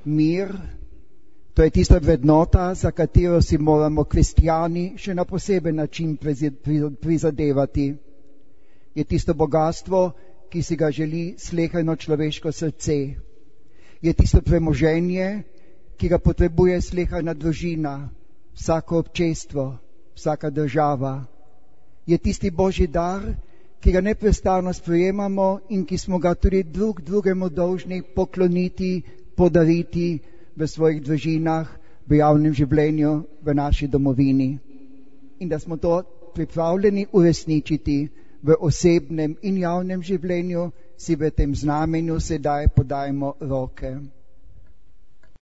mir, to je tista vrednota, za katero si moramo kristijani še na poseben način prizadevati. Je tisto bogatstvo, ki si ga želi slehano človeško srce. Je tisto premoženje, ki ga potrebuje slehana družina, vsako občestvo, vsaka država. Je tisti Božji dar, ki ga neprestano sprejemamo in ki smo ga tudi drug drugemu dolžni pokloniti, podariti v svojih družinah, v javnem življenju, v naši domovini. In da smo to pripravljeni uresničiti v osebnem in javnem življenju, si v tem znamenju sedaj podajmo roke.